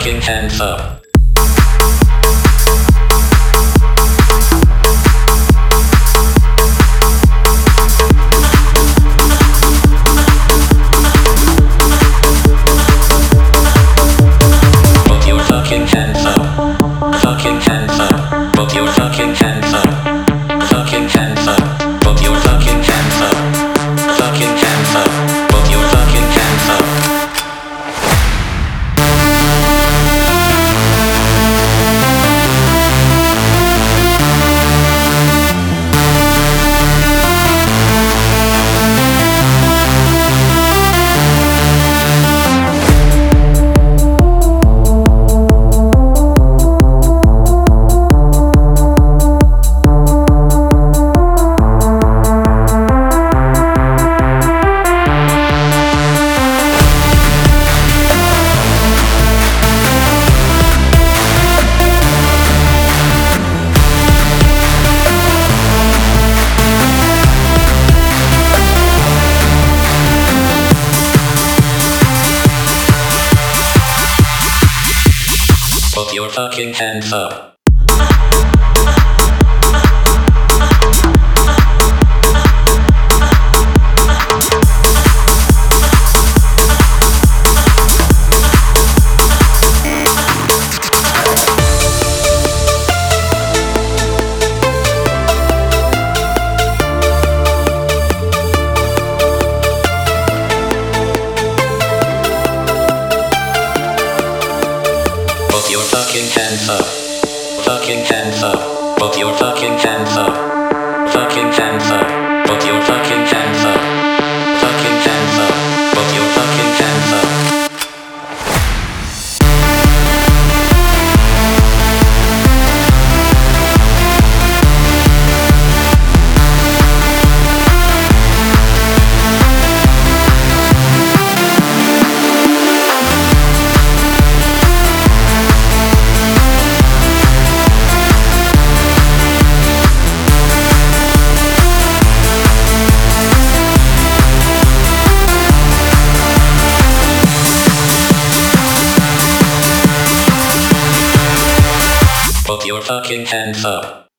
fucking hands up. Put your fucking hands up. Fucking hands up. Put your fucking hands up. Fucking hands up. Put your fucking hands up. Fucking hands up. Put your fucking hands up. Put your fucking hands up. Put your fucking hands up. Fucking hands up. Put your fucking hands up. Fucking hands up. Put your fucking hands up. Fucking hands up. Put your fucking hands up. Put your fucking hands up.